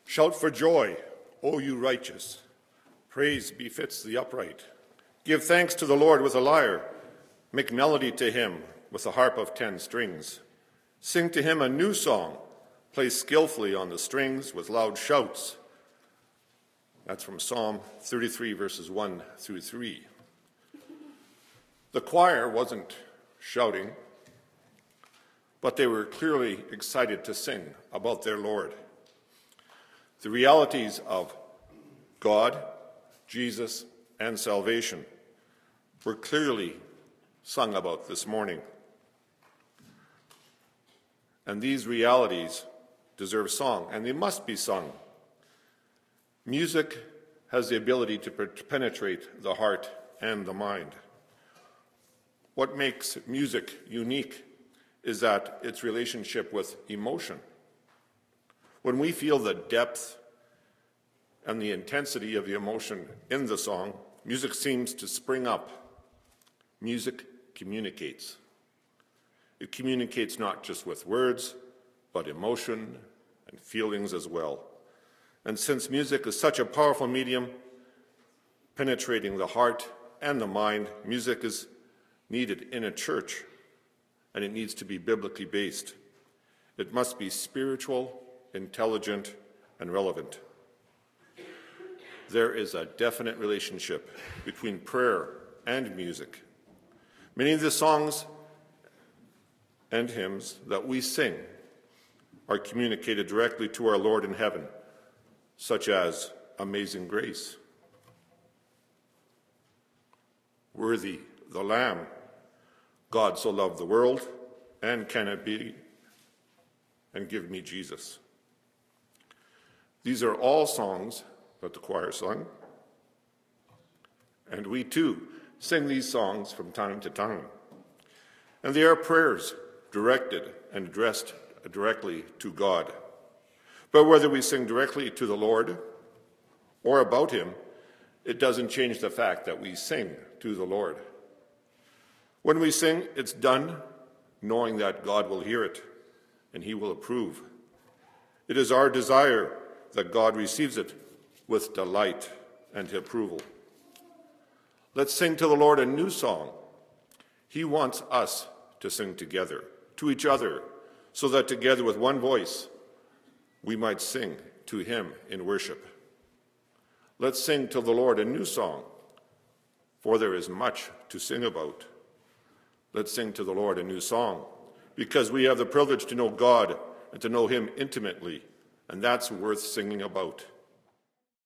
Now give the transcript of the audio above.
Shout for joy, O you righteous. Praise befits the upright. Give thanks to the Lord with a lyre. Make melody to him with a harp of 10 strings. Sing to him a new song. Play skillfully on the strings with loud shouts. That's from Psalm 33, verses 1 through 3. The choir wasn't shouting, but they were clearly excited to sing about their Lord. The realities of God, Jesus, and salvation were clearly sung about this morning. And these realities deserve song, and they must be sung. Music has the ability to penetrate the heart and the mind. What makes music unique is that its relationship with emotion. When we feel the depth and the intensity of the emotion in the song, music seems to spring up. Music communicates. It communicates not just with words, but emotion and feelings as well. And since music is such a powerful medium, penetrating the heart and the mind, music is needed in a church, and it needs to be biblically based. It must be spiritual, intelligent, and relevant. There is a definite relationship between prayer and music. Many of the songs and hymns that we sing are communicated directly to our Lord in heaven, such as Amazing Grace, Worthy the Lamb, God so loved the world, and Can It Be, and Give Me Jesus. These are all songs that the choir sung, and we too sing these songs from time to time. And they are prayers directed and addressed directly to God. But whether we sing directly to the Lord or about him, it doesn't change the fact that we sing to the Lord. When we sing, it's done knowing that God will hear it and he will approve. It is our desire that God receives it with delight and approval. Let's sing to the Lord a new song. He wants us to sing together, to each other, so that together with one voice, we might sing to him in worship. Let's sing to the Lord a new song, for there is much to sing about. Let's sing to the Lord a new song, because we have the privilege to know God and to know him intimately, and that's worth singing about.